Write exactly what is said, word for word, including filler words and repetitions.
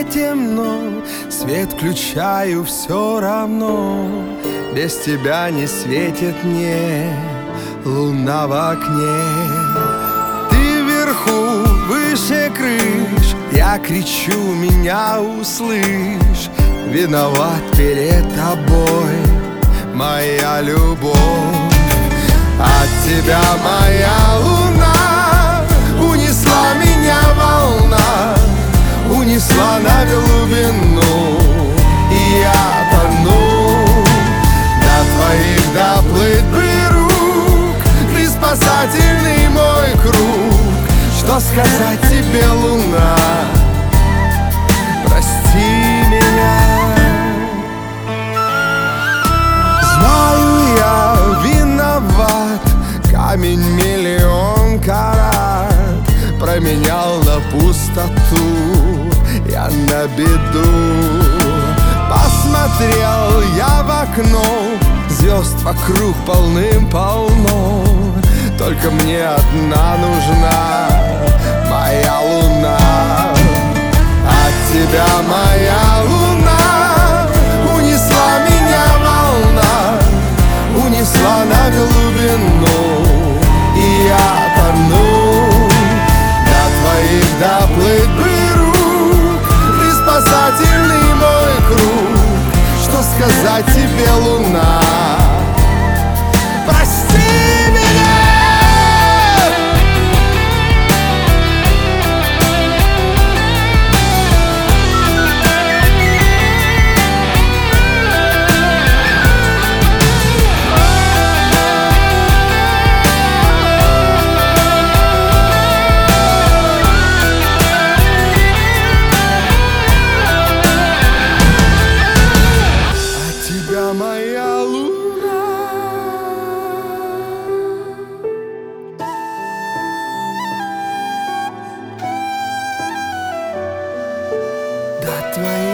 темно, свет включаю все равно. Без тебя не светит мне луна в окне. Ты вверху, выше крыш, я кричу, меня услышь. Виноват перед тобой, моя любовь. От тебя моя луна унесла меня волна, унесла на глубину, и я тону. До твоих доплыть бы рук, ты спасательный мой круг. Что сказать тебе, луна? Прости меня. Знаю, я виноват, камень миллион карат променял на пустоту, я на беду. Посмотрел я в окно, звезд вокруг полным-полно. Только мне одна нужна, моя луна. От тебя моя луна унесла меня волна, унесла на глубину, и я тону. До твоих доплыть бы рук, ты спасательный мой круг. Что сказать тебе, луна? Прости меня. Моя луна. До твоей